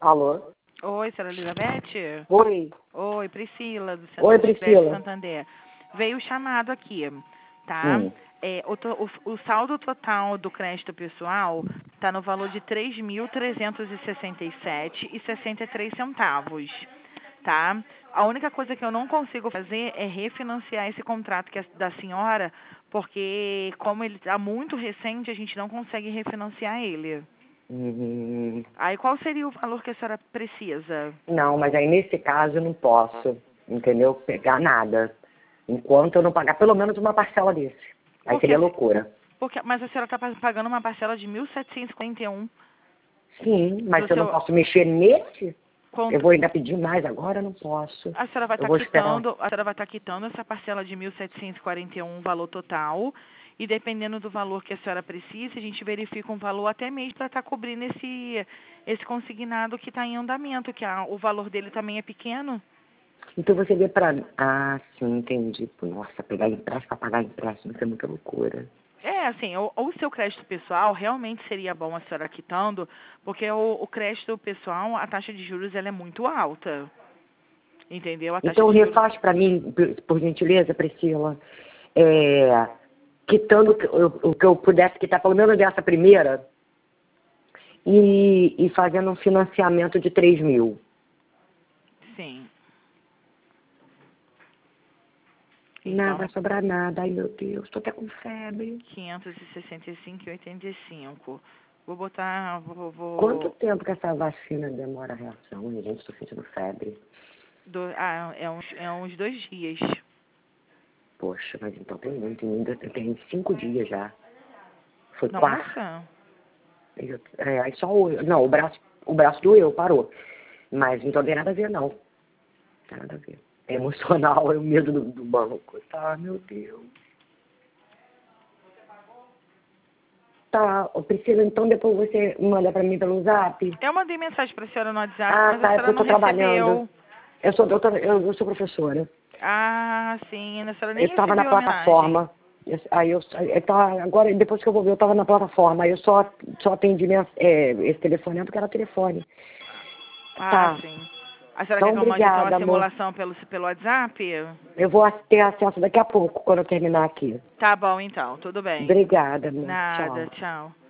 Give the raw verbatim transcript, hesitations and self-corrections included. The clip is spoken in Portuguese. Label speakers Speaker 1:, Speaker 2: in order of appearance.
Speaker 1: Alô?
Speaker 2: Oi, senhora Elizabeth?
Speaker 1: Oi.
Speaker 2: Oi, Priscila, do
Speaker 1: Oi,
Speaker 2: Centro de
Speaker 1: Priscila.
Speaker 2: Santander. Veio o chamado aqui, tá?
Speaker 1: Hum.
Speaker 2: É, o, to, o, o saldo total do crédito pessoal está no valor de três mil trezentos e sessenta e sete reais e sessenta e três centavos, tá? A única coisa que eu não consigo fazer é refinanciar esse contrato que é da senhora, porque como ele está muito recente, a gente não consegue refinanciar ele.
Speaker 1: Hum.
Speaker 2: Aí qual seria o valor que a senhora precisa?
Speaker 1: Não, mas aí nesse caso eu não posso, entendeu? Pegar nada. Enquanto eu não pagar pelo menos uma parcela desse. Aí
Speaker 2: Por
Speaker 1: seria
Speaker 2: quê?
Speaker 1: loucura.
Speaker 2: Porque, mas a senhora está pagando uma parcela de mil setecentos e quarenta e um.
Speaker 1: Sim, mas
Speaker 2: Do
Speaker 1: se eu não
Speaker 2: seu
Speaker 1: posso mexer nesse,
Speaker 2: contra...
Speaker 1: eu vou ainda pedir mais agora, eu não posso.
Speaker 2: A senhora vai
Speaker 1: Eu
Speaker 2: estar
Speaker 1: vou esperar.
Speaker 2: quitando, a senhora vai estar quitando essa parcela de mil setecentos e quarenta e um, valor total, e dependendo do valor que a senhora precisa, a gente verifica um valor até mesmo para estar cobrindo esse esse consignado que está em andamento, que a, o valor dele também é pequeno.
Speaker 1: Então você vê pra... Ah, sim, entendi. Pô, nossa, pegar empréstimo pra pagar empréstimo, isso é muita loucura.
Speaker 2: É, assim, o, o seu crédito pessoal realmente seria bom a senhora quitando, porque o, o crédito pessoal, a taxa de juros ela é muito alta. Entendeu? A taxa
Speaker 1: Então
Speaker 2: de juros.
Speaker 1: refaz pra mim, por, por gentileza, Priscila, é, quitando o que eu- o que eu pudesse quitar, pelo menos dessa primeira, e, e fazendo um financiamento de três mil.
Speaker 2: Sim.
Speaker 1: Não
Speaker 2: Então,
Speaker 1: vai sobrar nada. Ai, meu Deus, tô até com febre.
Speaker 2: quinhentos e sessenta e cinco e oitenta e cinco. Vou botar, vou,
Speaker 1: Quanto
Speaker 2: vou
Speaker 1: tempo que essa vacina demora a reação? Ai, gente, tô sentindo febre.
Speaker 2: do, ah, é uns, é uns dois dias.
Speaker 1: Poxa, mas então tem muito ainda. Tem cinco dias já. Foi quatro.
Speaker 2: Nossa.
Speaker 1: Eu- É, aí só o... Não, o braço, o braço doeu, parou. Mas não tem nada a ver, não. Não tem nada a ver. É emocional, é o medo do, do banco. Tá, meu Deus. Tá, ô, Priscila, então depois você manda pra mim pelo zap?
Speaker 2: Eu mandei mensagem para a senhora no WhatsApp,
Speaker 1: Ah,
Speaker 2: mas a
Speaker 1: tá, é porque
Speaker 2: senhora
Speaker 1: eu
Speaker 2: não
Speaker 1: tô trabalhando.
Speaker 2: recebeu.
Speaker 1: Eu sou doutora, eu, eu sou professora.
Speaker 2: Ah, sim, a senhora
Speaker 1: Eu
Speaker 2: nem
Speaker 1: estava na
Speaker 2: recebeu a mensagem.
Speaker 1: plataforma. Eu- Aí eu, eu tá, agora, depois que eu vou ver, eu estava na plataforma. Aí eu só, só atendi minha, é, esse telefone porque era telefone.
Speaker 2: Ah,
Speaker 1: Tá.
Speaker 2: sim. A senhora quer
Speaker 1: Então,
Speaker 2: que eu mande então a
Speaker 1: obrigada, amor.
Speaker 2: simulação pelo, pelo WhatsApp?
Speaker 1: Eu vou ter acesso daqui a pouco, quando eu terminar aqui.
Speaker 2: Tá bom, então, tudo bem.
Speaker 1: Obrigada, amor.
Speaker 2: Nada,
Speaker 1: Tchau.
Speaker 2: tchau.